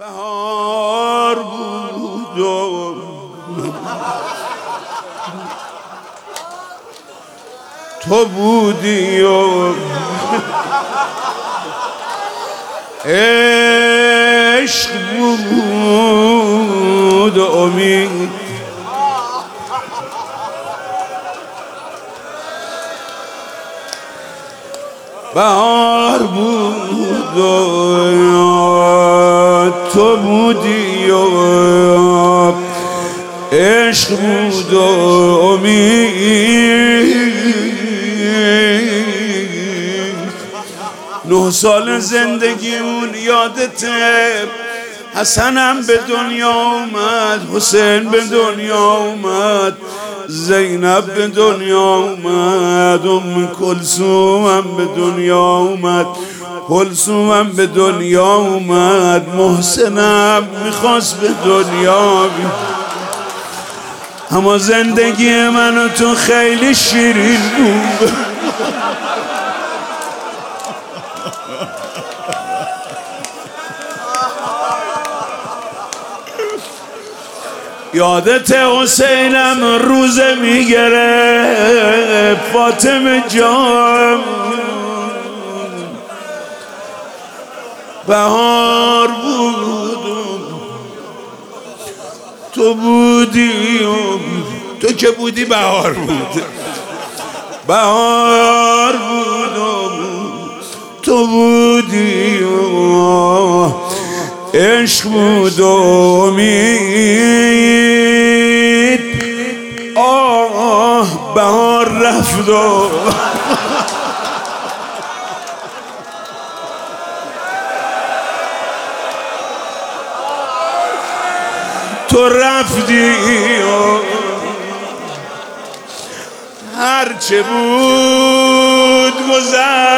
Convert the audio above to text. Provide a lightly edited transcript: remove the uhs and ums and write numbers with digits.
بهار بود و تو بودی و عشق بود و امید. بهار بود و تو بودی و عشق بود و امید. 9 سال زندگیمون یادته. حسنم به دنیا اومد، حسین به دنیا اومد، زینب به دنیا اومد، کلثومم به دنیا اومد، کلثومم به دنیا اومد، محسنم میخواست به دنیا اما زندگی من و تو خیلی شیرین بود. یادت حسینم روزه میگره فاطمه جان. بهار بود تو بودی تو که بودی بهار بود. بهار بود تو بودی عشق بود و امید. بهار رفت و تو رفتی و هرچه بود گذشت.